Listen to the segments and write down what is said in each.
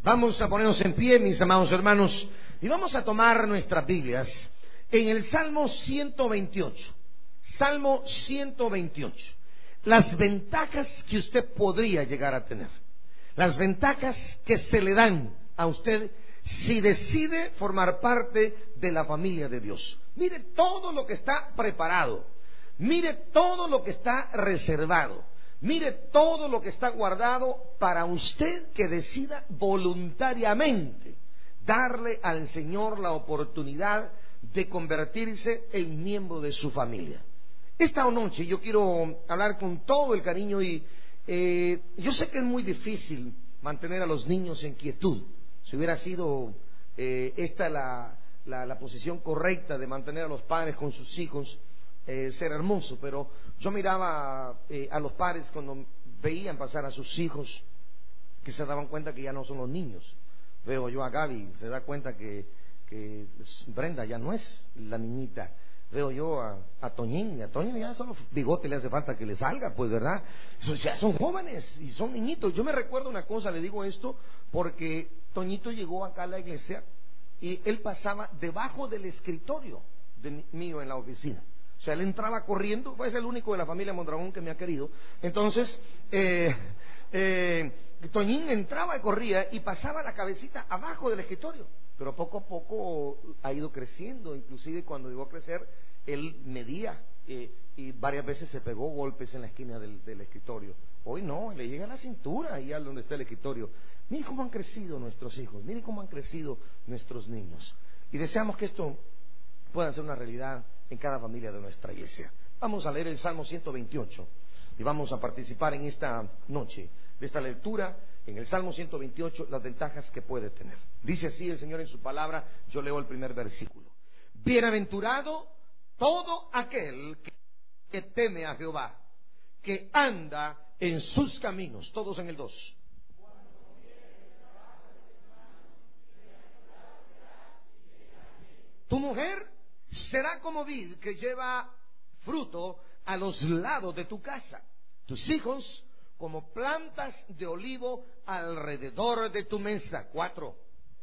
Vamos a ponernos en pie, mis amados hermanos, y vamos a tomar nuestras Biblias en el Salmo 128. Salmo 128. Las ventajas que usted podría llegar a tener. Las ventajas que se le dan a usted si decide formar parte de la familia de Dios. Mire todo lo que está preparado. Mire todo lo que está reservado. Mire todo lo que está guardado para usted que decida voluntariamente darle al Señor la oportunidad de convertirse en miembro de su familia. Esta noche yo quiero hablar con todo el cariño y yo sé que es muy difícil mantener a los niños en quietud. Si hubiera sido esta la posición correcta de mantener a los padres con sus hijos, ser hermoso, pero yo miraba a los padres cuando veían pasar a sus hijos que se daban cuenta que ya no son los niños. Veo yo a Gaby, se da cuenta que Brenda ya no es la niñita. Veo yo a Toñín, a Toño ya solo bigote le hace falta que le salga, pues, ¿verdad? Ya son jóvenes y son niñitos. Yo me recuerdo una cosa, le digo esto porque Toñito llegó acá a la iglesia y él pasaba debajo del escritorio mío en la oficina. O sea, él entraba corriendo, pues es el único de la familia Mondragón que me ha querido. Entonces, Toñín entraba y corría y pasaba la cabecita abajo del escritorio. Pero poco a poco ha ido creciendo, inclusive cuando llegó a crecer, él medía y varias veces se pegó golpes en la esquina del escritorio. Hoy no, le llega a la cintura ahí a donde está el escritorio. Mire cómo han crecido nuestros hijos, mire cómo han crecido nuestros niños. Y deseamos que esto pueda ser una realidad en cada familia de nuestra iglesia. Vamos a leer el Salmo 128 y vamos a participar en esta noche de esta lectura en el Salmo 128, las ventajas que puede tener. Dice así el Señor en su palabra, yo leo el primer versículo. Bienaventurado todo aquel que teme a Jehová, que anda en sus caminos. Todos en el 2. Tu mujer será como vid que lleva fruto a los lados de tu casa. Tus hijos como plantas de olivo alrededor de tu mesa. 4.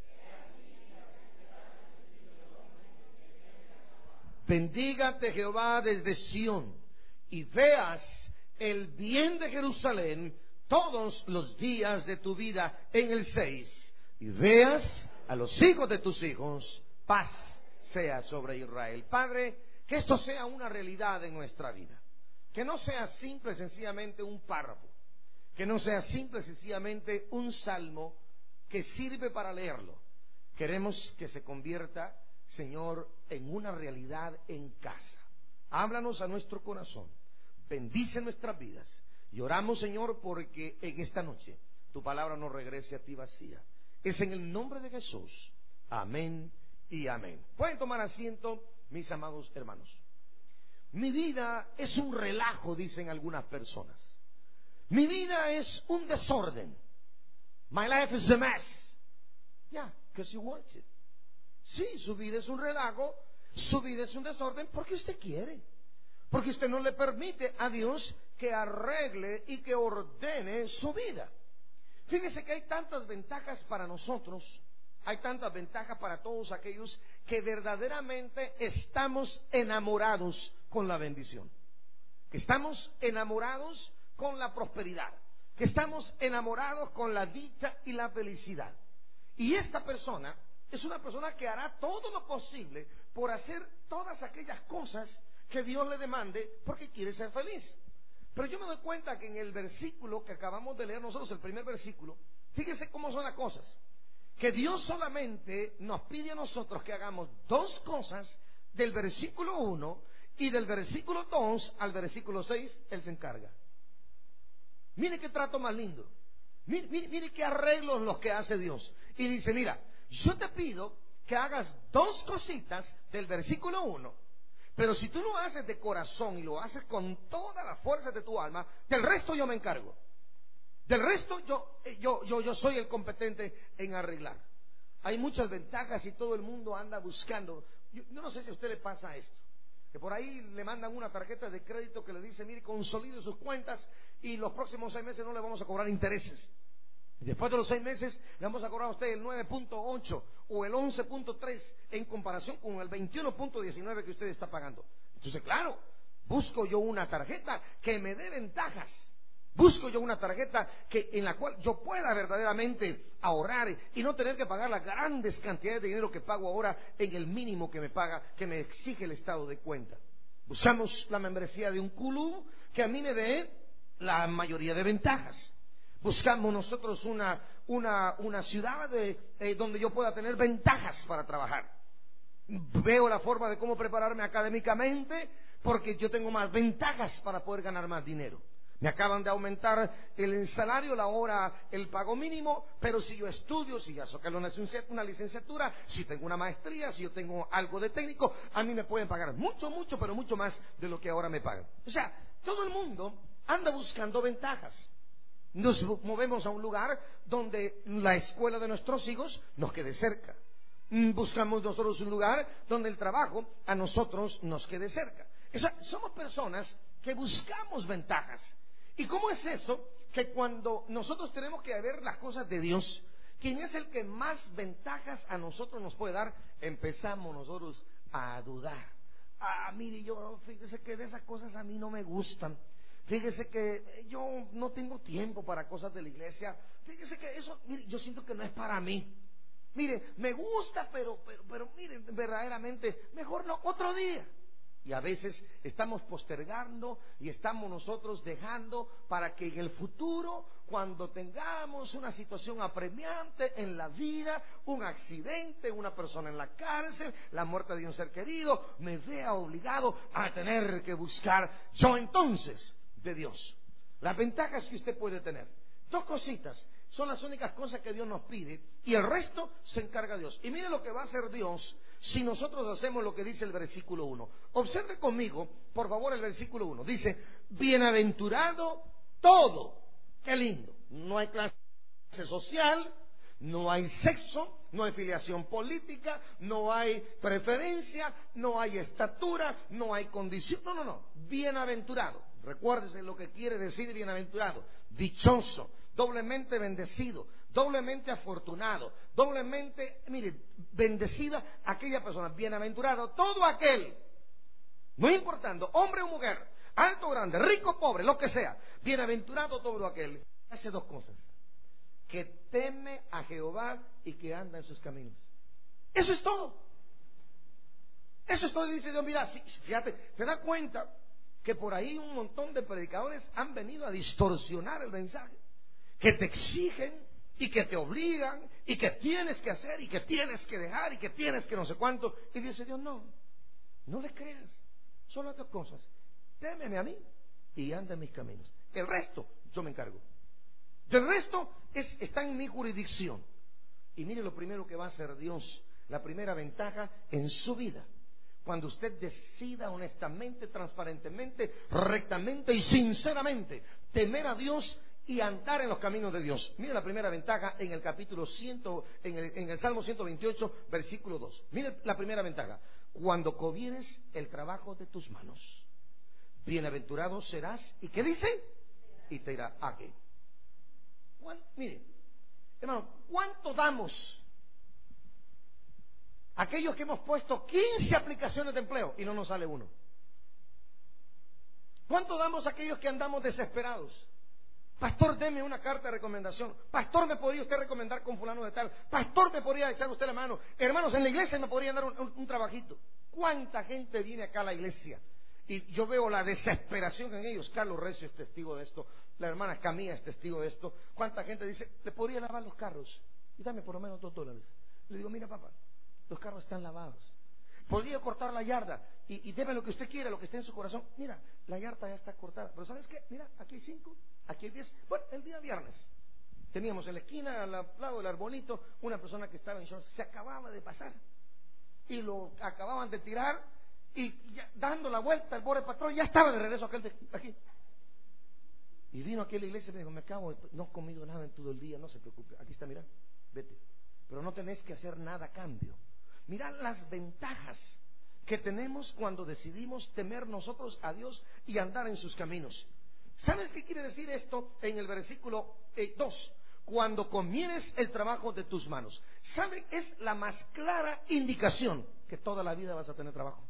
Bendígate Jehová desde Sión y veas el bien de Jerusalén todos los días de tu vida. En el 6. Y veas a los hijos de tus hijos, paz sea sobre Israel. Padre, que esto sea una realidad en nuestra vida. Que no sea simple y sencillamente un párrafo. Que no sea simple y sencillamente un salmo que sirve para leerlo. Queremos que se convierta, Señor, en una realidad en casa. Háblanos a nuestro corazón. Bendice nuestras vidas. Y oramos, Señor, porque en esta noche tu palabra no regrese a ti vacía. Es en el nombre de Jesús. Amén y amén. Pueden tomar asiento, mis amados hermanos. Mi vida es un relajo, dicen algunas personas. Mi vida es un desorden. My life is a mess. Yeah, because you want it. Sí, su vida es un relajo, su vida es un desorden porque usted quiere. Porque usted no le permite a Dios que arregle y que ordene su vida. Fíjese que hay tantas ventajas para nosotros, hay tantas ventajas para todos aquellos que verdaderamente estamos enamorados con la bendición. Que estamos enamorados con la prosperidad, que estamos enamorados con la dicha y la felicidad. Y esta persona es una persona que hará todo lo posible por hacer todas aquellas cosas que Dios le demande porque quiere ser feliz. Pero yo me doy cuenta que en el versículo que acabamos de leer nosotros, el primer versículo, fíjese cómo son las cosas. Que Dios solamente nos pide a nosotros que hagamos dos cosas del versículo 1 y del versículo 2 al versículo 6, Él se encarga. Mire qué trato más lindo. Mire qué arreglos los que hace Dios. Y dice, mira, yo te pido que hagas dos cositas del versículo 1, pero si tú lo haces de corazón y lo haces con toda la fuerza de tu alma, del resto yo me encargo. Del resto yo soy el competente en arreglar. Hay muchas ventajas y todo el mundo anda buscando. Yo no sé si a usted le pasa esto, que por ahí le mandan una tarjeta de crédito que le dice, mire, consolide sus cuentas y los próximos 6 meses no le vamos a cobrar intereses. Después de los 6 meses le vamos a cobrar a usted el 9.8 o el 11.3 en comparación con el 21.19 que usted está pagando. Entonces, claro, busco yo una tarjeta que me dé ventajas. Busco yo una tarjeta en la cual yo pueda verdaderamente ahorrar y no tener que pagar las grandes cantidades de dinero que pago ahora en el mínimo que me paga, que me exige el estado de cuenta. Buscamos la membresía de un club que a mí me dé la mayoría de ventajas. Buscamos nosotros una ciudad donde yo pueda tener ventajas para trabajar. Veo la forma de cómo prepararme académicamente porque yo tengo más ventajas para poder ganar más dinero. Me acaban de aumentar el salario, la hora, el pago mínimo, pero si yo estudio, si ya saqué una licenciatura, si tengo una maestría, si yo tengo algo de técnico, a mí me pueden pagar mucho, pero mucho más de lo que ahora me pagan. O sea, todo el mundo anda buscando ventajas. Nos movemos a un lugar donde la escuela de nuestros hijos nos quede cerca. Buscamos nosotros un lugar donde el trabajo a nosotros nos quede cerca. O sea, somos personas que buscamos ventajas. ¿Y cómo es eso? Que cuando nosotros tenemos que ver las cosas de Dios, ¿quién es el que más ventajas a nosotros nos puede dar? Empezamos nosotros a dudar. Mire, fíjese que de esas cosas a mí no me gustan. Fíjese que yo no tengo tiempo para cosas de la iglesia. Fíjese que eso, mire, yo siento que no es para mí. Mire, me gusta, pero mire, verdaderamente, mejor no, otro día. Y a veces estamos postergando y estamos nosotros dejando para que en el futuro, cuando tengamos una situación apremiante en la vida, un accidente, una persona en la cárcel, la muerte de un ser querido, me vea obligado a tener que buscar yo entonces de Dios. Las ventajas que usted puede tener, 2 cositas son las únicas cosas que Dios nos pide y el resto se encarga Dios. Y mire lo que va a hacer Dios si nosotros hacemos lo que dice el versículo 1. Observe conmigo, por favor, el versículo 1. Dice, bienaventurado todo. Qué lindo. No hay clase social, no hay sexo, no hay filiación política, no hay preferencia, no hay estatura, no hay condición. No. Bienaventurado. Recuérdese lo que quiere decir bienaventurado. Dichoso, doblemente bendecido, doblemente afortunado, doblemente, mire, bendecida aquella persona, bienaventurado todo aquel, no importando, hombre o mujer, alto o grande, rico o pobre, lo que sea, bienaventurado todo aquel, hace 2 cosas, que teme a Jehová y que anda en sus caminos. Eso es todo. Eso es todo. Y dice Dios, mira, fíjate, te das cuenta que por ahí un montón de predicadores han venido a distorsionar el mensaje, que te exigen y que te obligan y que tienes que hacer y que tienes que dejar y que tienes que no sé cuánto. Y dice Dios, no le creas. Son las 2 cosas. Témeme a mí y anda en mis caminos. El resto yo me encargo. Del resto está en mi jurisdicción. Y mire lo primero que va a hacer Dios, la primera ventaja en su vida. Cuando usted decida honestamente, transparentemente, rectamente y sinceramente temer a Dios y andar en los caminos de Dios. Mire la primera ventaja en el capítulo 100, en el Salmo 128, versículo 2. Mire la primera ventaja. Cuando covieres el trabajo de tus manos, bienaventurado serás. ¿Y qué dice? Y te irá a qué. Mire, hermano, ¿cuánto damos? Aquellos que hemos puesto 15 aplicaciones de empleo y no nos sale uno. ¿Cuánto damos a aquellos que andamos desesperados? Pastor, deme una carta de recomendación. Pastor, ¿me podría usted recomendar con fulano de tal? Pastor, ¿me podría echar usted la mano? Hermanos, en la iglesia me podrían dar un trabajito. ¿Cuánta gente viene acá a la iglesia? Y yo veo la desesperación en ellos. Carlos Recio es testigo de esto. La hermana Camila es testigo de esto. ¿Cuánta gente dice, le podría lavar los carros? Y dame por lo menos $2. Le digo, mira papá, los carros están lavados. Podría cortar la yarda y deme lo que usted quiera, lo que esté en su corazón. Mira, la yarda ya está cortada. Pero ¿sabes qué? Mira, aquí hay 5, aquí hay 10. Bueno, el día viernes teníamos en la esquina, al lado del arbolito, una persona que estaba en shorts. Se acababa de pasar y lo acababan de tirar y ya, dando la vuelta el pobre patrón ya estaba de regreso aquí. Y vino aquí a la iglesia y me dijo, no he comido nada en todo el día, no se preocupe. Aquí está, mira, vete. Pero no tenés que hacer nada a cambio. Mirad las ventajas que tenemos cuando decidimos temer nosotros a Dios y andar en sus caminos. ¿Sabes qué quiere decir esto en el versículo 2? cuando comieres el trabajo de tus manos. ¿Sabe? Es la más clara indicación que toda la vida vas a tener trabajo.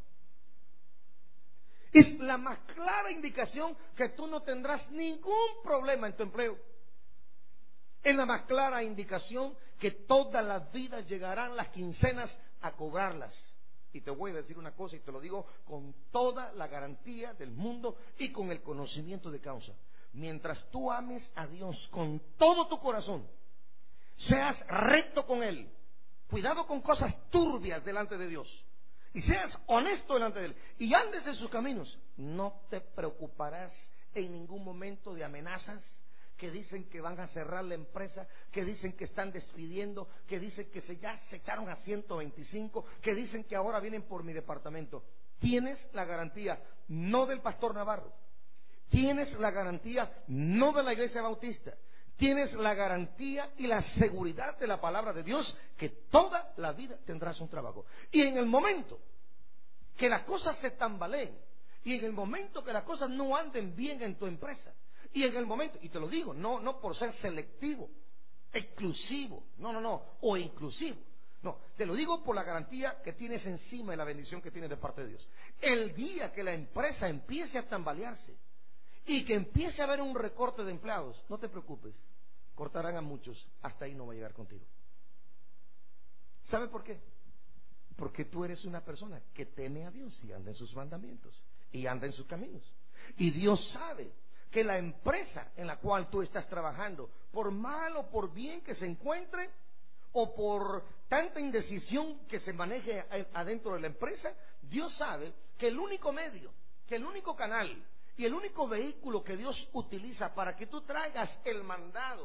Es la más clara indicación que tú no tendrás ningún problema en tu empleo. Es la más clara indicación que toda la vida llegarán las quincenas a cobrarlas. Y te voy a decir una cosa, y te lo digo con toda la garantía del mundo y con el conocimiento de causa. Mientras tú ames a Dios con todo tu corazón, seas recto con Él, cuidado con cosas turbias delante de Dios, y seas honesto delante de Él, y andes en sus caminos, no te preocuparás en ningún momento de amenazas que dicen que van a cerrar la empresa, que dicen que están despidiendo, que dicen que ya se echaron a 125, que dicen que ahora vienen por mi departamento. Tienes la garantía, no del pastor Navarro, tienes la garantía, no de la iglesia bautista, tienes la garantía y la seguridad de la palabra de Dios que toda la vida tendrás un trabajo. Y en el momento que las cosas se tambaleen, y en el momento que las cosas no anden bien en tu empresa, y en el momento, y te lo digo, no por ser selectivo, exclusivo, o inclusivo, no, te lo digo por la garantía que tienes encima y la bendición que tienes de parte de Dios. El día que la empresa empiece a tambalearse y que empiece a haber un recorte de empleados, no te preocupes, cortarán a muchos, hasta ahí no va a llegar contigo. ¿Sabe por qué? Porque tú eres una persona que teme a Dios y anda en sus mandamientos y anda en sus caminos. Y Dios sabe que la empresa en la cual tú estás trabajando, por mal o por bien que se encuentre, o por tanta indecisión que se maneje adentro de la empresa, Dios sabe que el único medio, que el único canal y el único vehículo que Dios utiliza para que tú traigas el mandado,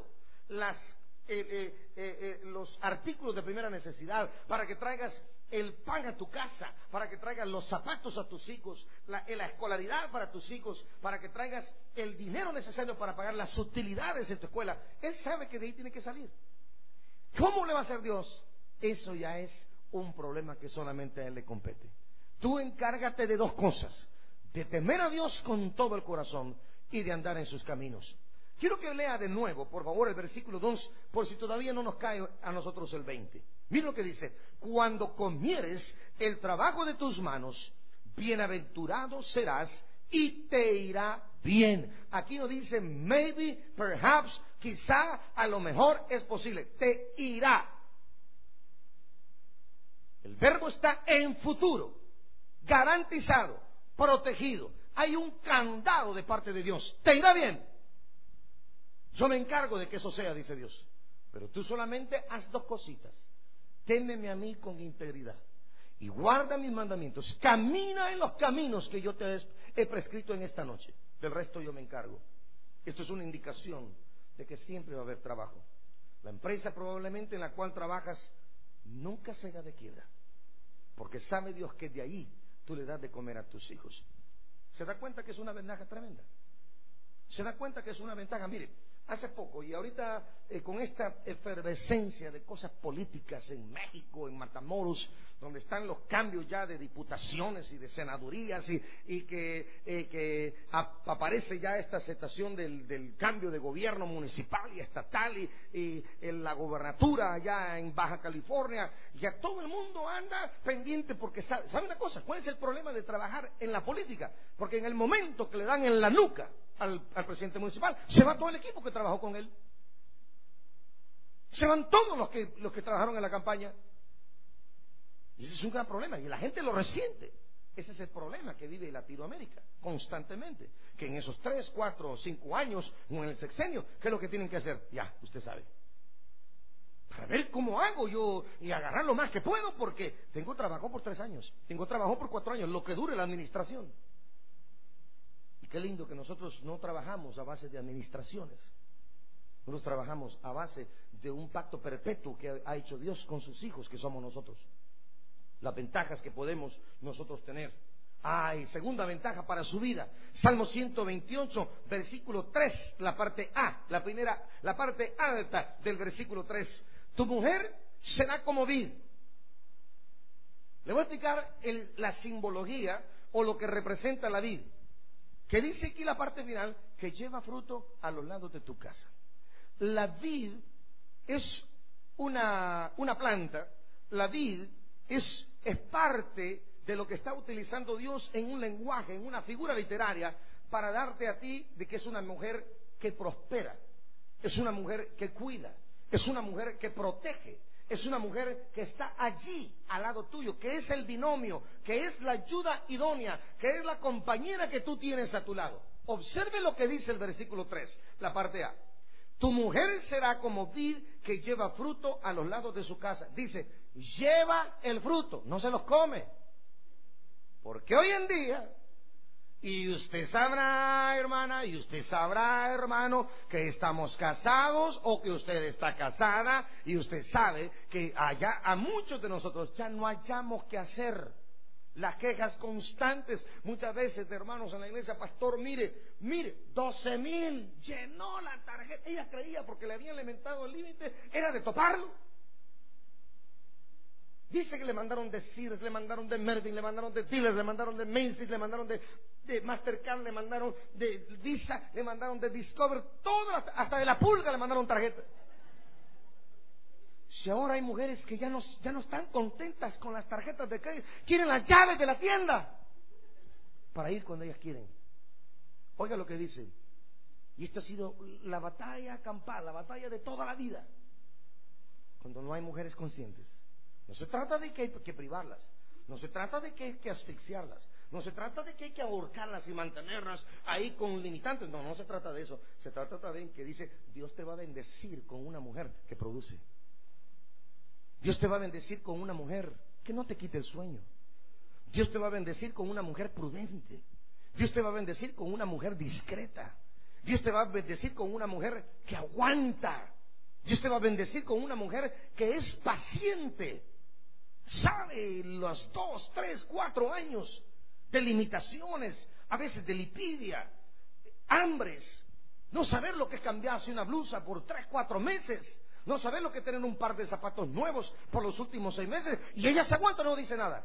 los artículos de primera necesidad, para que traigas el pan a tu casa, para que traigas los zapatos a tus hijos, la escolaridad para tus hijos, para que traigas el dinero necesario para pagar las utilidades en tu escuela. Él sabe que de ahí tiene que salir. ¿Cómo le va a hacer Dios? Eso ya es un problema que solamente a Él le compete. Tú encárgate de dos cosas: de temer a Dios con todo el corazón y de andar en sus caminos. Quiero que lea de nuevo, por favor, el versículo 2, por si todavía no nos cae a nosotros el 20. Mira lo que dice: cuando comieres el trabajo de tus manos, bienaventurado serás y te irá bien. Aquí no dice maybe, perhaps, quizá, a lo mejor, es posible. Te irá. El verbo está en futuro, garantizado, protegido. Hay un candado de parte de Dios. Te irá bien. Yo me encargo de que eso sea, dice Dios. Pero tú solamente haz dos cositas: témeme a mí con integridad y guarda mis mandamientos. Camina en los caminos que yo te he prescrito en esta noche. Del resto yo me encargo. Esto es una indicación de que siempre va a haber trabajo. La empresa probablemente en la cual trabajas nunca se haga de quiebra, porque sabe Dios que de ahí tú le das de comer a tus hijos. ¿Se da cuenta que es una ventaja tremenda? ¿Se da cuenta que es una ventaja? Mire, hace poco, y ahorita con esta efervescencia de cosas políticas en México, en Matamoros, donde están los cambios ya de diputaciones y de senadurías, y que aparece ya esta aceptación del cambio de gobierno municipal y estatal, y la gobernatura allá en Baja California, ya todo el mundo anda pendiente, porque ¿sabe una cosa? ¿Cuál es el problema de trabajar en la política? Porque en el momento que le dan en la nuca al presidente municipal, se va todo el equipo que trabajó con él. Se van todos los que trabajaron en la campaña. Y ese es un gran problema, y la gente lo resiente. Ese es el problema que vive Latinoamérica constantemente, que en esos 3, 4 o 5 años o en el sexenio, ¿qué es lo que tienen que hacer? Ya, usted sabe, para ver cómo hago yo y agarrar lo más que puedo, porque tengo trabajo por 3 años, tengo trabajo por 4 años, lo que dure la administración. Y qué lindo que nosotros no trabajamos a base de administraciones. Nosotros trabajamos a base de un pacto perpetuo que ha hecho Dios con sus hijos, que somos nosotros. Las ventajas que podemos nosotros tener. Y segunda ventaja para su vida: Salmo 128, versículo 3, la parte A, la parte alta del versículo 3. Tu mujer será como vid. Le voy a explicar la simbología o lo que representa la vid, que dice aquí la parte final, que lleva fruto a los lados de tu casa. La vid es una planta. La vid es parte de lo que está utilizando Dios en un lenguaje, en una figura literaria, para darte a ti de que es una mujer que prospera, es una mujer que cuida, es una mujer que protege, es una mujer que está allí al lado tuyo, que es el binomio, que es la ayuda idónea, que es la compañera que tú tienes a tu lado. Observe lo que dice el versículo 3, la parte A. Tu mujer será como vid que lleva fruto a los lados de su casa. Dice, lleva el fruto, no se los come. Porque hoy en día, y usted sabrá, hermana, y usted sabrá, hermano, que estamos casados o que usted está casada, y usted sabe que allá a muchos de nosotros ya no hayamos que hacer. Las quejas constantes muchas veces de hermanos en la iglesia, pastor, mire, 12,000, llenó la tarjeta. Ella creía, porque le habían alimentado el límite, era de toparlo. Dice que le mandaron de Sears, le mandaron de Mervyn, le mandaron de Dealers, le mandaron de Macy's, le mandaron de Mastercard, le mandaron de Visa, le mandaron de Discover, todo, hasta de la Pulga le mandaron tarjeta. Si ahora hay mujeres que ya no están contentas con las tarjetas de crédito, quieren las llaves de la tienda para ir cuando ellas quieren. Oiga lo que dice. Y esta ha sido la batalla campal, la batalla de toda la vida. Cuando no hay mujeres conscientes. No se trata de que hay que privarlas, no se trata de que hay que asfixiarlas, no se trata de que hay que ahorcarlas y mantenerlas ahí con limitantes. No se trata de eso. Se trata también que dice, Dios te va a bendecir con una mujer que produce. Dios te va a bendecir con una mujer que no te quite el sueño. Dios te va a bendecir con una mujer prudente. Dios te va a bendecir con una mujer discreta. Dios te va a bendecir con una mujer que aguanta. Dios te va a bendecir con una mujer que es paciente. Sabe los 2, 3, 4 años de limitaciones, a veces de lipidia, hambres, no saber lo que es cambiarse una blusa por 3, 4 meses. No saber lo que es tener un par de zapatos nuevos por los últimos 6 meses. Y ella se aguanta, no dice nada.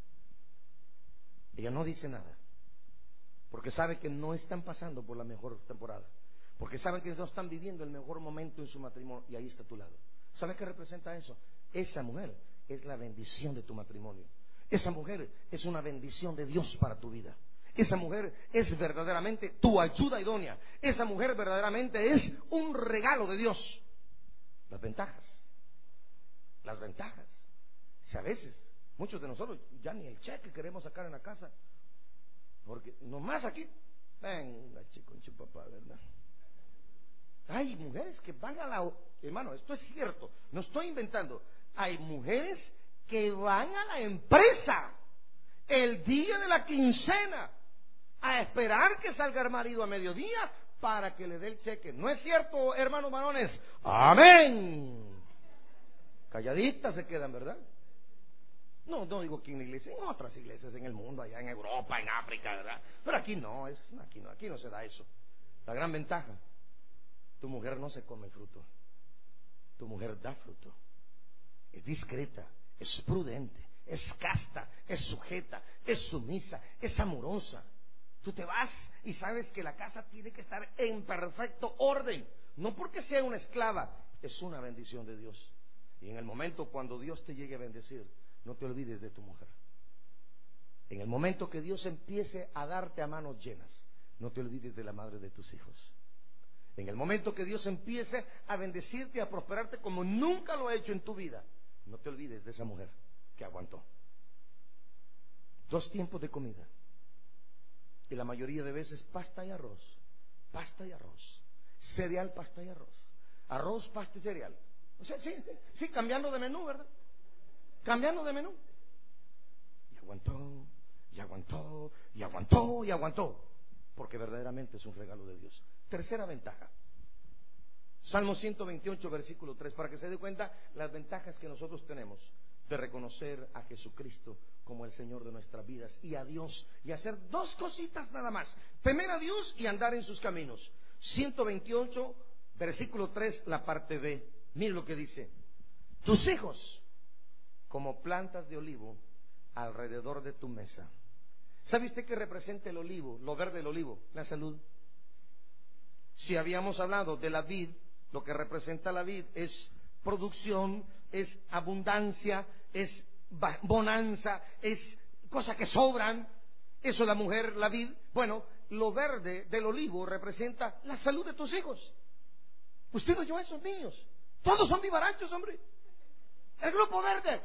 Ella no dice nada. Porque sabe que no están pasando por la mejor temporada. Porque saben que no están viviendo el mejor momento en su matrimonio. Y ahí está a tu lado. ¿Sabes qué representa eso? Esa mujer es la bendición de tu matrimonio. Esa mujer es una bendición de Dios para tu vida. Esa mujer es verdaderamente tu ayuda idónea. Esa mujer verdaderamente es un regalo de Dios. Las ventajas. Si a veces, muchos de nosotros ya ni el cheque queremos sacar en la casa, porque nomás aquí, venga chico, con su papá, ¿verdad? Hay mujeres que van a la... Hermano, esto es cierto, no estoy inventando. Hay mujeres que van a la empresa el día de la quincena a esperar que salga el marido a mediodía para que le dé el cheque. ¿No es cierto, hermanos varones? ¡Amén! Calladitas se quedan, ¿verdad? No digo aquí en la iglesia, en otras iglesias en el mundo, allá en Europa, en África, ¿verdad? Pero aquí no se da eso. La gran ventaja, tu mujer no se come el fruto. Tu mujer da fruto. Es discreta, es prudente, es casta, es sujeta, es sumisa, es amorosa. Tú te vas y sabes que la casa tiene que estar en perfecto orden. No porque sea una esclava, es una bendición de Dios. Y en el momento cuando Dios te llegue a bendecir, no te olvides de tu mujer. En el momento que Dios empiece a darte a manos llenas, no te olvides de la madre de tus hijos. En el momento que Dios empiece a bendecirte, a prosperarte como nunca lo ha hecho en tu vida, no te olvides de esa mujer que aguantó. 2 tiempos de comida. Y la mayoría de veces pasta y arroz. Pasta y arroz. Cereal, pasta y arroz. Arroz, pasta y cereal. O sea, sí, cambiando de menú, ¿verdad? Cambiando de menú. Y aguantó, y aguantó, y aguantó, y aguantó. Porque verdaderamente es un regalo de Dios. Tercera ventaja. Salmo 128, versículo 3, para que se dé cuenta las ventajas que nosotros tenemos de reconocer a Jesucristo como el Señor de nuestras vidas y a Dios, y hacer 2 cositas nada más: temer a Dios y andar en sus caminos. 128, versículo 3, la parte B. Mira lo que dice: tus hijos como plantas de olivo alrededor de tu mesa. ¿Sabe usted qué representa el olivo, lo verde del olivo? La salud. Si habíamos hablado de la vid, lo que representa la vid es producción, es abundancia, es bonanza, es cosas que sobran. Eso es la mujer, la vid. Bueno, lo verde del olivo representa la salud de tus hijos. Usted oyó a esos niños. Todos son vivarachos, hombre. El grupo verde,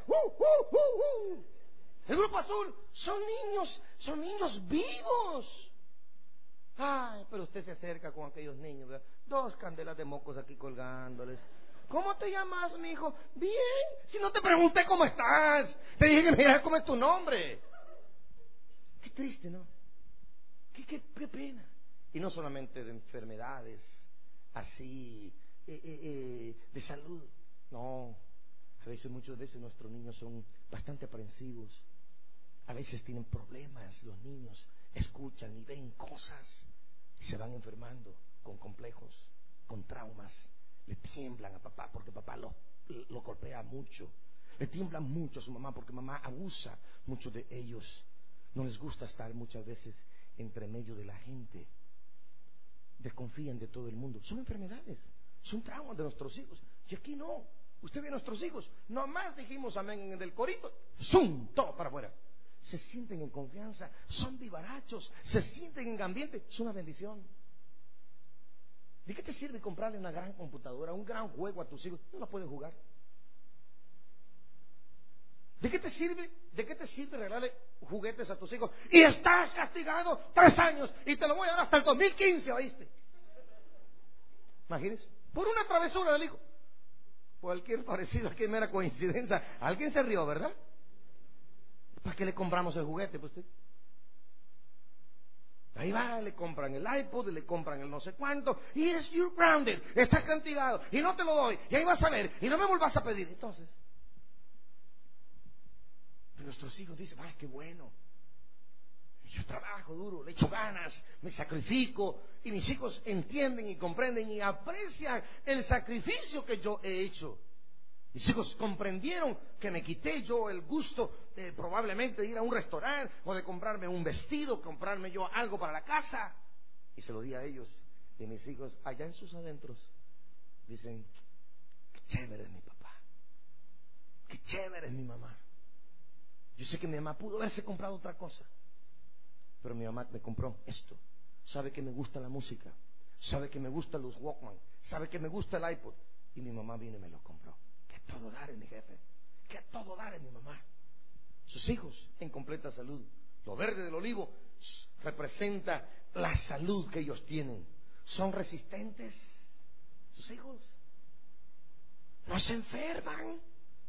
el grupo azul, son niños vivos. Ay, pero usted se acerca con aquellos niños, ¿verdad? 2 candelas de mocos aquí colgándoles. ¿Cómo te llamas, mi hijo? Bien. Si no te pregunté cómo estás, te dije que mira cómo es tu nombre. Qué triste, ¿no? Qué pena. Y no solamente de enfermedades así, de salud. No, muchas veces nuestros niños son bastante aprensivos. A veces tienen problemas los niños, escuchan y ven cosas y se van enfermando con complejos, con traumas. Le tiemblan a papá porque papá lo golpea mucho. Le tiemblan mucho a su mamá porque mamá abusa mucho de ellos. No les gusta estar muchas veces entre medio de la gente. Desconfían de todo el mundo. Son enfermedades, son traumas de nuestros hijos. Y aquí no. Usted ve a nuestros hijos, nomás dijimos amén del corito, ¡zum! Todo para afuera. Se sienten en confianza, son vivarachos, se sienten en ambiente. Es una bendición. ¿De qué te sirve comprarle una gran computadora, un gran juego a tus hijos? No la pueden jugar. ¿De qué te sirve regalarle juguetes a tus hijos? Y estás castigado 3 años y te lo voy a dar hasta el 2015, ¿oíste? Imagínese, por una travesura del hijo. Cualquier parecido aquí, mera coincidencia. Alguien se rió, ¿verdad? ¿Para qué le compramos el juguete, pues usted? Ahí va, le compran el iPod, le compran el no sé cuánto, y es you're grounded, estás castigado, y no te lo doy, y ahí vas a ver, y no me vuelvas a pedir. Entonces, pero nuestros hijos dicen, ay, qué bueno, yo trabajo duro, le echo ganas, me sacrifico, y mis hijos entienden y comprenden y aprecian el sacrificio que yo he hecho. Mis hijos comprendieron que me quité yo el gusto probablemente de ir a un restaurante o de comprarme un vestido, comprarme yo algo para la casa. Y se lo di a ellos. Y mis hijos, allá en sus adentros, dicen, qué chévere es mi papá, qué chévere es mi mamá. Yo sé que mi mamá pudo haberse comprado otra cosa, pero mi mamá me compró esto. Sabe que me gusta la música, sabe que me gustan los Walkman, sabe que me gusta el iPod. Y mi mamá vino y me lo compró. Que todo dar en mi jefe, que todo dar en mi mamá. Sus hijos en completa salud. Lo verde del olivo representa la salud que ellos tienen. Son resistentes. Sus hijos no se enferman.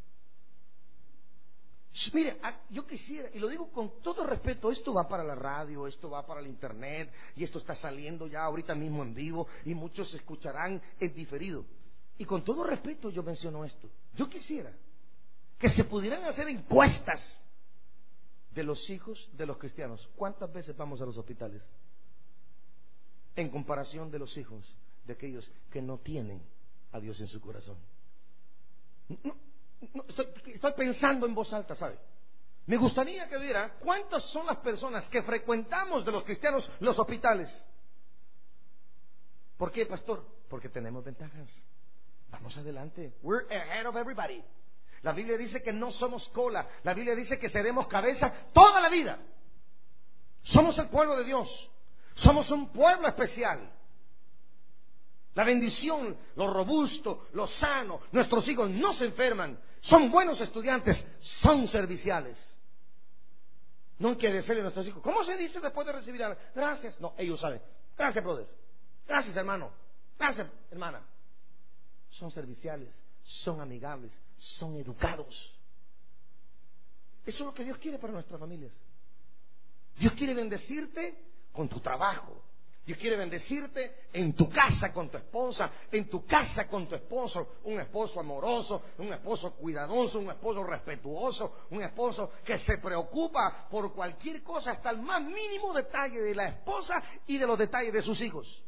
Mire, yo quisiera, y lo digo con todo respeto, esto va para la radio, esto va para el internet, y esto está saliendo ya ahorita mismo en vivo, y muchos escucharán en diferido. Y con todo respeto yo menciono esto. Yo quisiera que se pudieran hacer encuestas de los hijos de los cristianos. ¿Cuántas veces vamos a los hospitales? En comparación de los hijos de aquellos que no tienen a Dios en su corazón. Estoy pensando en voz alta, ¿sabe? Me gustaría que viera cuántas son las personas que frecuentamos de los cristianos los hospitales. ¿Por qué, pastor? Porque tenemos ventajas. Vamos adelante. We're ahead of everybody. La Biblia dice que no somos cola. La Biblia dice que seremos cabeza toda la vida. Somos el pueblo de Dios. Somos un pueblo especial. La bendición, lo robusto, lo sano. Nuestros hijos no se enferman. Son buenos estudiantes. Son serviciales. No hay que decirle a nuestros hijos, ¿cómo se dice después de recibir algo? Gracias. No, ellos saben. Gracias, brother. Gracias, hermano. Gracias, hermana. Son serviciales, son amigables, son educados. Eso es lo que Dios quiere para nuestras familias. Dios quiere bendecirte con tu trabajo. Dios quiere bendecirte en tu casa con tu esposa, en tu casa con tu esposo, un esposo amoroso, un esposo cuidadoso, un esposo respetuoso, un esposo que se preocupa por cualquier cosa, hasta el más mínimo detalle de la esposa y de los detalles de sus hijos.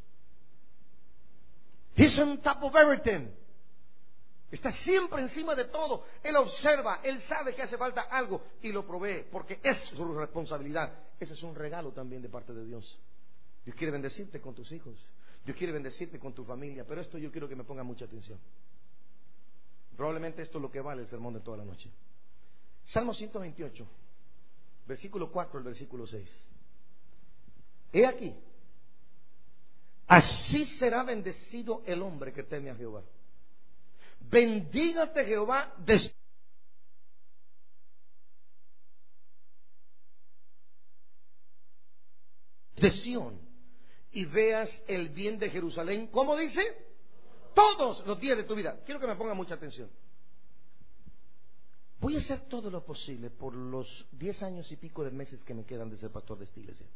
He's on top of everything. Está siempre encima de todo. Él observa, él sabe que hace falta algo y lo provee, porque es su responsabilidad. Ese es un regalo también de parte de Dios. Dios quiere bendecirte con tus hijos. Dios quiere bendecirte con tu familia. Pero esto yo quiero que me ponga mucha atención. Probablemente esto es lo que vale el sermón de toda la noche. Salmo 128, versículo 4 al versículo 6. He aquí, así será bendecido el hombre que teme a Jehová. Bendígate Jehová de Sión y veas el bien de Jerusalén. ¿Cómo dice? Todos los días de tu vida. Quiero que me ponga mucha atención. Voy a hacer todo lo posible por los 10 años y pico de meses que me quedan de ser pastor de esta iglesia,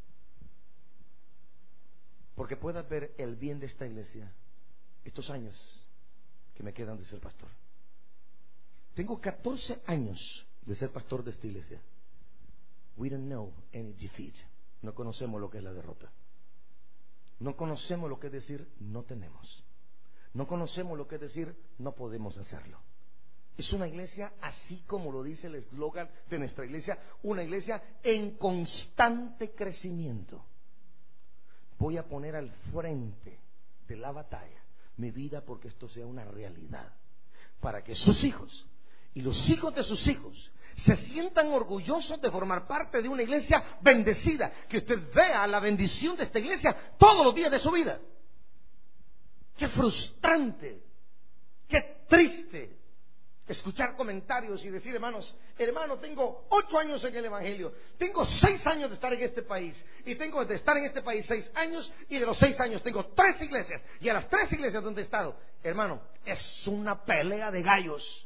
porque puedas ver el bien de esta iglesia estos años que me quedan de ser pastor. Tengo 14 años de ser pastor de esta iglesia. We don't know any defeat. No conocemos lo que es la derrota. No conocemos lo que es decir no tenemos. No conocemos lo que es decir no podemos hacerlo. Es una iglesia, así como lo dice el eslogan de nuestra iglesia, una iglesia en constante crecimiento. Voy a poner al frente de la batalla mi vida porque esto sea una realidad, para que sus hijos y los hijos de sus hijos se sientan orgullosos de formar parte de una iglesia bendecida, que usted vea la bendición de esta iglesia todos los días de su vida. Qué frustrante, qué triste escuchar comentarios y decir: hermano, tengo 8 años en el evangelio, tengo 6 años de estar en este país, y tengo de estar en este país 6 años, y de los 6 años tengo 3 iglesias, y a las 3 iglesias donde he estado, hermano, es una pelea de gallos.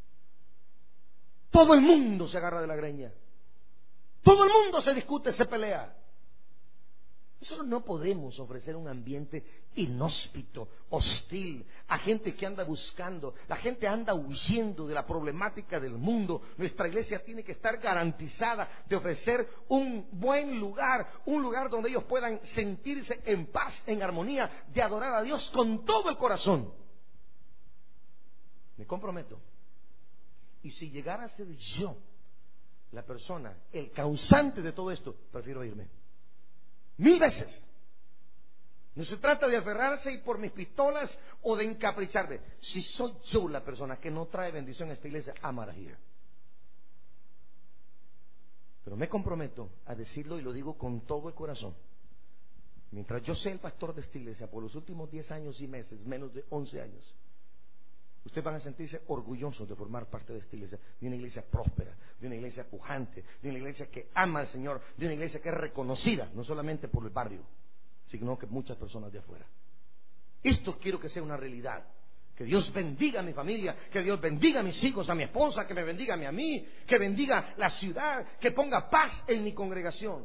Todo el mundo se agarra de la greña, todo el mundo se discute, se pelea. Nosotros no podemos ofrecer un ambiente inhóspito, hostil, a gente que anda buscando. La gente anda huyendo de la problemática del mundo. Nuestra iglesia tiene que estar garantizada de ofrecer un buen lugar, un lugar donde ellos puedan sentirse en paz, en armonía, de adorar a Dios con todo el corazón. Me comprometo. Y si llegara a ser yo la persona, el causante de todo esto, prefiero irme. 1000 veces. No se trata de aferrarse y por mis pistolas o de encapricharme. Si soy yo la persona que no trae bendición a esta iglesia, I'm out of here. Pero me comprometo a decirlo, y lo digo con todo el corazón. Mientras yo sea el pastor de esta iglesia por los últimos 10 años y meses, menos de 11 años, ustedes van a sentirse orgullosos de formar parte de esta iglesia, de una iglesia próspera, de una iglesia pujante, de una iglesia que ama al Señor, de una iglesia que es reconocida, no solamente por el barrio, sino que muchas personas de afuera. Esto quiero que sea una realidad. Que Dios bendiga a mi familia, que Dios bendiga a mis hijos, a mi esposa, que me bendiga a mí, que bendiga la ciudad, que ponga paz en mi congregación.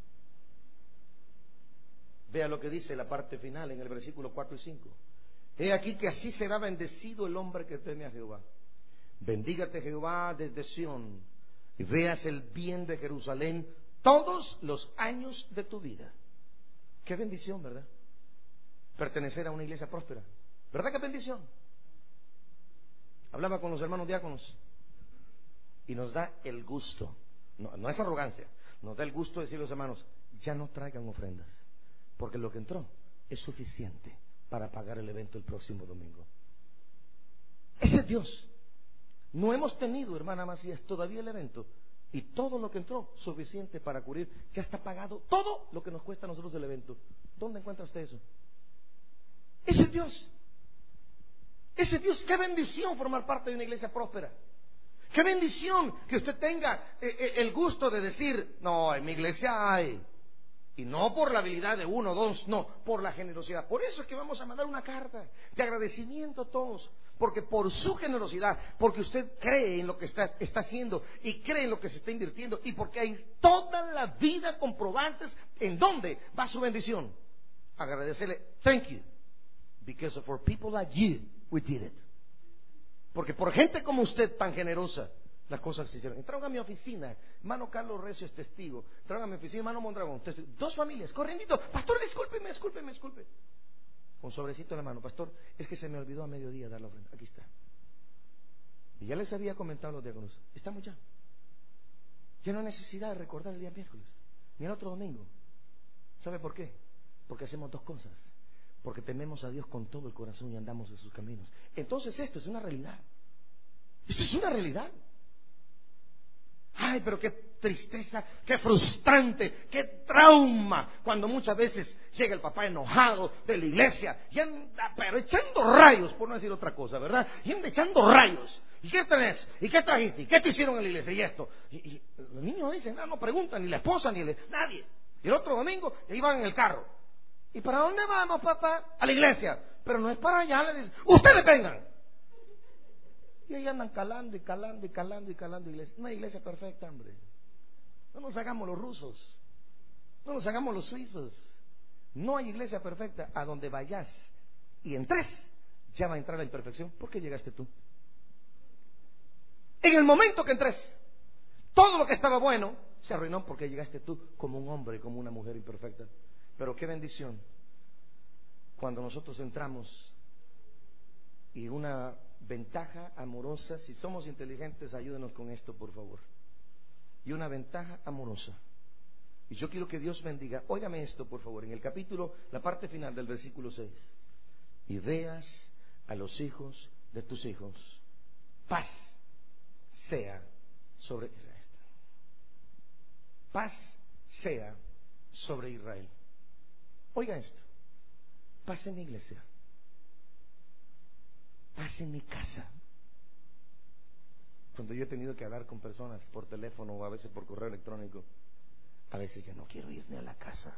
Vea lo que dice la parte final en el versículo 4 y 5. He aquí que así será bendecido el hombre que teme a Jehová. Bendígate Jehová desde Sión y veas el bien de Jerusalén todos los años de tu vida. Qué bendición, ¿verdad? Pertenecer a una iglesia próspera. ¿Verdad que bendición? Hablaba con los hermanos diáconos y nos da el gusto, no es arrogancia, nos da el gusto de decir a los hermanos: ya no traigan ofrendas, porque lo que entró es suficiente para pagar el evento el próximo domingo. Ese es Dios. No hemos tenido, hermana Macías, todavía el evento, y todo lo que entró suficiente para cubrir, ya está pagado todo lo que nos cuesta a nosotros el evento. ¿Dónde encuentra usted eso? Ese es Dios. Ese es Dios. Qué bendición formar parte de una iglesia próspera. Qué bendición que usted tenga el gusto de decir: no, en mi iglesia hay. Y no por la habilidad de uno o dos, no, por la generosidad. Por eso es que vamos a mandar una carta de agradecimiento a todos, porque por su generosidad, porque usted cree en lo que está haciendo y cree en lo que se está invirtiendo, y porque hay toda la vida comprobantes en dónde va su bendición. Agradecerle: thank you, because for people like you we did it. Porque por gente como usted tan generosa, las cosas se hicieron. Entraron a mi oficina, hermano Carlos Recio es testigo. Entraron a mi oficina, hermano Mondragón, testigo. 2 familias, corriendo: pastor, discúlpeme. Con sobrecito en la mano: pastor, es que se me olvidó a mediodía dar la ofrenda. Aquí está. Y ya les había comentado a los diáconos: estamos ya. Ya no hay necesidad de recordar el día miércoles, ni el otro domingo. ¿Sabe por qué? Porque hacemos 2 cosas. Porque tememos a Dios con todo el corazón y andamos en sus caminos. Entonces esto es una realidad. Esto es una realidad. Ay, pero qué tristeza, qué frustrante, qué trauma, cuando muchas veces llega el papá enojado de la iglesia y anda pero echando rayos, por no decir otra cosa, ¿verdad? Y anda echando rayos. ¿Y qué tenés? ¿Y qué trajiste? ¿Y qué te hicieron en la iglesia? Y esto. Y los niños dicen, no preguntan, ni la esposa, nadie. Y el otro domingo iban en el carro. ¿Y para dónde vamos, papá? A la iglesia. Pero no es para allá, le dicen, ustedes vengan. Y ahí andan calando y calando y calando y calando iglesia. Una iglesia perfecta, hombre. No nos hagamos los rusos, no nos hagamos los suizos. No hay iglesia perfecta. A donde vayas y entres, ya va a entrar la imperfección. ¿Por qué llegaste tú? En el momento que entres, todo lo que estaba bueno se arruinó porque llegaste tú como un hombre, como una mujer imperfecta. Pero qué bendición cuando nosotros entramos. Y una ventaja amorosa, si somos inteligentes, ayúdenos con esto, por favor. Y una ventaja amorosa. Y yo quiero que Dios bendiga. Óigame esto, por favor, en el capítulo, la parte final del versículo 6. Y veas a los hijos de tus hijos. Paz sea sobre Israel. Paz sea sobre Israel. Oiga esto. Paz en mi iglesia. Paz en mi casa. Cuando yo he tenido que hablar con personas por teléfono o a veces por correo electrónico, a veces ya no quiero irme a la casa.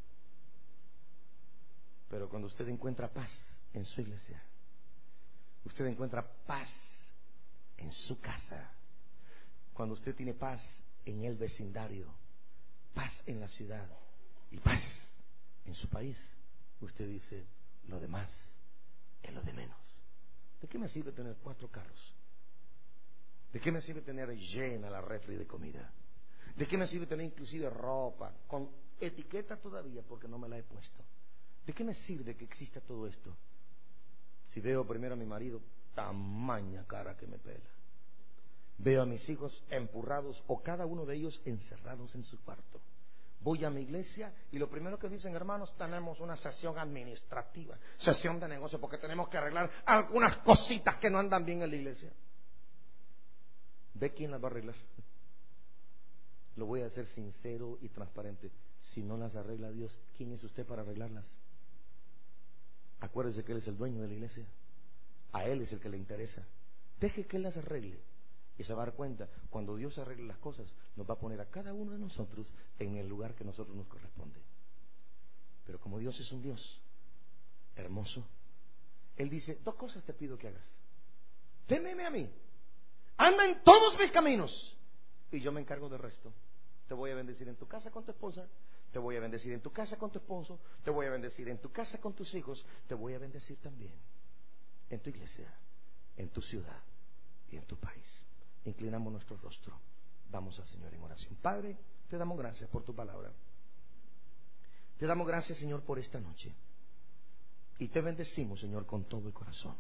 Pero cuando usted encuentra paz en su iglesia, usted encuentra paz en su casa. Cuando usted tiene paz en el vecindario, paz en la ciudad y paz en su país, usted dice, lo demás es lo de menos. ¿De qué me sirve tener 4 carros? ¿De qué me sirve tener llena la refri de comida? ¿De qué me sirve tener inclusive ropa con etiqueta todavía porque no me la he puesto? ¿De qué me sirve que exista todo esto si veo primero a mi marido tamaña cara que me pela? Veo a mis hijos empurrados o cada uno de ellos encerrados en su cuarto. Voy a mi iglesia y lo primero que dicen, hermanos, tenemos una sesión administrativa, sesión de negocio, porque tenemos que arreglar algunas cositas que no andan bien en la iglesia. ¿Ve quién las va a arreglar? Lo voy a hacer sincero y transparente. Si no las arregla Dios, ¿quién es usted para arreglarlas? Acuérdese que Él es el dueño de la iglesia. A Él es el que le interesa. Deje que Él las arregle. Y se va a dar cuenta, cuando Dios arregle las cosas, nos va a poner a cada uno de nosotros en el lugar que a nosotros nos corresponde. Pero como Dios es un Dios hermoso, Él dice, 2 cosas te pido que hagas. Témeme a mí, anda en todos mis caminos, y yo me encargo del resto. Te voy a bendecir en tu casa con tu esposa, te voy a bendecir en tu casa con tu esposo, te voy a bendecir en tu casa con tus hijos, te voy a bendecir también en tu iglesia, en tu ciudad y en tu país. Inclinamos nuestro rostro. Vamos al Señor en oración. Padre, te damos gracias por tu palabra. Te damos gracias, Señor, por esta noche. Y te bendecimos, Señor, con todo el corazón.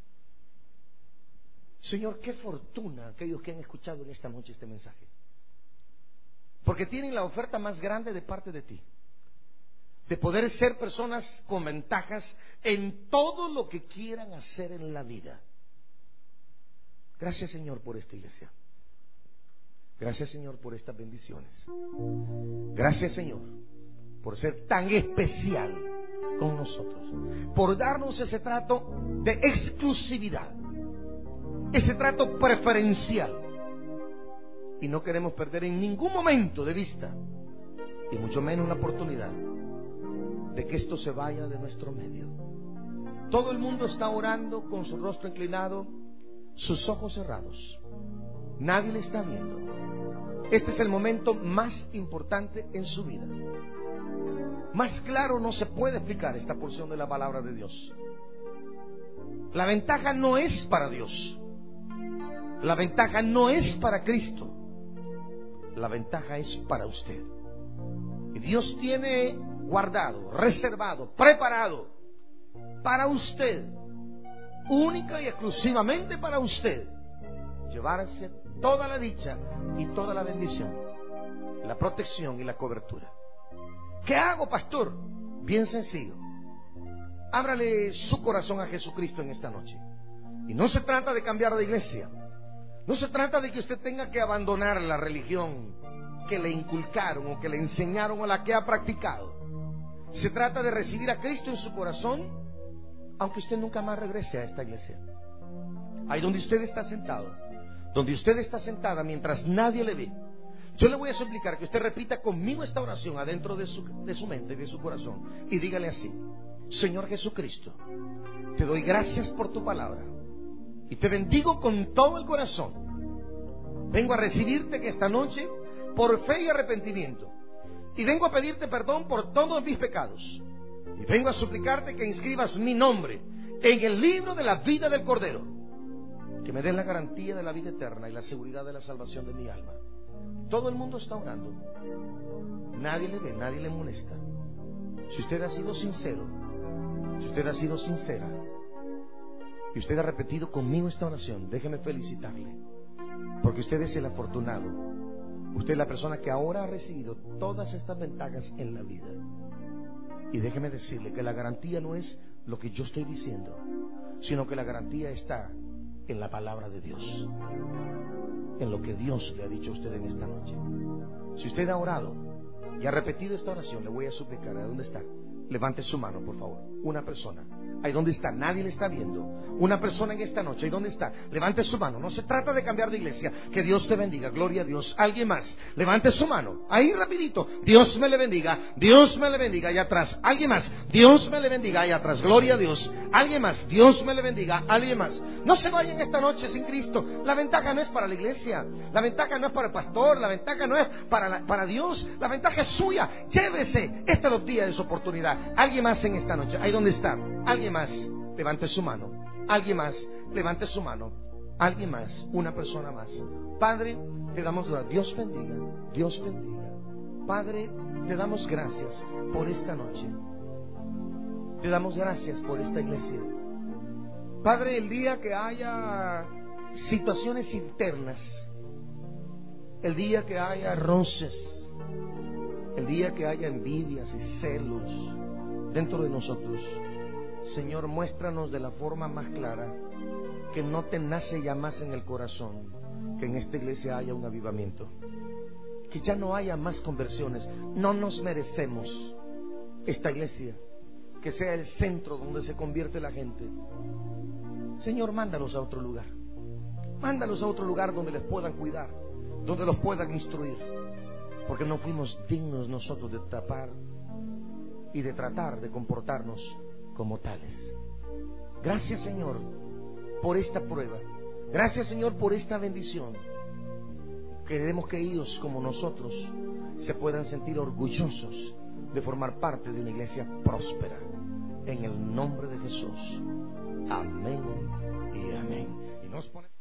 Señor, qué fortuna aquellos que han escuchado en esta noche este mensaje. Porque tienen la oferta más grande de parte de ti. De poder ser personas con ventajas en todo lo que quieran hacer en la vida. Gracias, Señor, por esta iglesia. Gracias, Señor, por estas bendiciones. Gracias, Señor, por ser tan especial con nosotros, por darnos ese trato de exclusividad, ese trato preferencial. Y no queremos perder en ningún momento de vista, y mucho menos una oportunidad, de que esto se vaya de nuestro medio. Todo el mundo está orando con su rostro inclinado, sus ojos cerrados. Nadie le está viendo. Este es el momento más importante en su vida. Más claro no se puede explicar esta porción de la palabra de Dios. La ventaja no es para Dios. La ventaja no es para Cristo. La ventaja es para usted. Y Dios tiene guardado, reservado, preparado para usted, única y exclusivamente para usted, llevarse toda la dicha y toda la bendición, la protección y la cobertura. ¿Qué hago, pastor? Bien sencillo. Ábrale su corazón a Jesucristo en esta noche. Y no se trata de cambiar de iglesia. No se trata de que usted tenga que abandonar la religión que le inculcaron o que le enseñaron o la que ha practicado. Se trata de recibir a Cristo en su corazón, aunque usted nunca más regrese a esta iglesia. Ahí donde usted está sentado, donde usted está sentada mientras nadie le ve, yo le voy a suplicar que usted repita conmigo esta oración adentro de su mente y de su corazón, y dígale así: Señor Jesucristo, te doy gracias por tu palabra y te bendigo con todo el corazón. Vengo a recibirte que esta noche por fe y arrepentimiento, y vengo a pedirte perdón por todos mis pecados, y vengo a suplicarte que inscribas mi nombre en el libro de la vida del Cordero, que me des la garantía de la vida eterna y la seguridad de la salvación de mi alma. Todo el mundo está orando, nadie le ve, nadie le molesta. Si usted ha sido sincero, si usted ha sido sincera y usted ha repetido conmigo esta oración, déjeme felicitarle, porque usted es el afortunado. Usted es la persona que ahora ha recibido todas estas ventajas en la vida. Y déjeme decirle que la garantía no es lo que yo estoy diciendo, sino que la garantía está en la palabra de Dios, en lo que Dios le ha dicho a usted en esta noche. Si usted ha orado y ha repetido esta oración, le voy a suplicar, ¿a dónde está? Levante su mano, por favor. Una persona. Ahí donde está, nadie le está viendo. Una persona en esta noche, ahí donde está, levante su mano. No se trata de cambiar de iglesia. Que Dios te bendiga, gloria a Dios. Alguien más, levante su mano. Ahí rapidito, Dios me le bendiga, Dios me le bendiga. Allá atrás, alguien más, Dios me le bendiga. Allá atrás, gloria a Dios. Alguien más, Dios me le bendiga. Alguien más. No se vayan esta noche sin Cristo. La ventaja no es para la iglesia, la ventaja no es para el pastor, la ventaja no es para Dios, la ventaja es suya. Llévese estos 2 días de su oportunidad. Alguien más en esta noche, ahí donde está, alguien más, levante su mano. Alguien más, levante su mano. Alguien más, una persona más. Padre, te damos gracias. Dios bendiga, Dios bendiga. Padre, te damos gracias por esta noche. Te damos gracias por esta iglesia. Padre, el día que haya situaciones internas, el día que haya roces, el día que haya envidias y celos dentro de nosotros, Señor, muéstranos de la forma más clara que no te nace ya más en el corazón que en esta iglesia haya un avivamiento, que ya no haya más conversiones. No nos merecemos esta iglesia que sea el centro donde se convierte la gente. Señor, mándalos a otro lugar, mándalos a otro lugar donde les puedan cuidar, donde los puedan instruir, porque no fuimos dignos nosotros de tapar y de tratar de comportarnos como tales. Gracias, Señor, por esta prueba. Gracias, Señor, por esta bendición. Queremos que ellos, como nosotros, se puedan sentir orgullosos de formar parte de una iglesia próspera. En el nombre de Jesús. Amén y amén. Y nos ponemos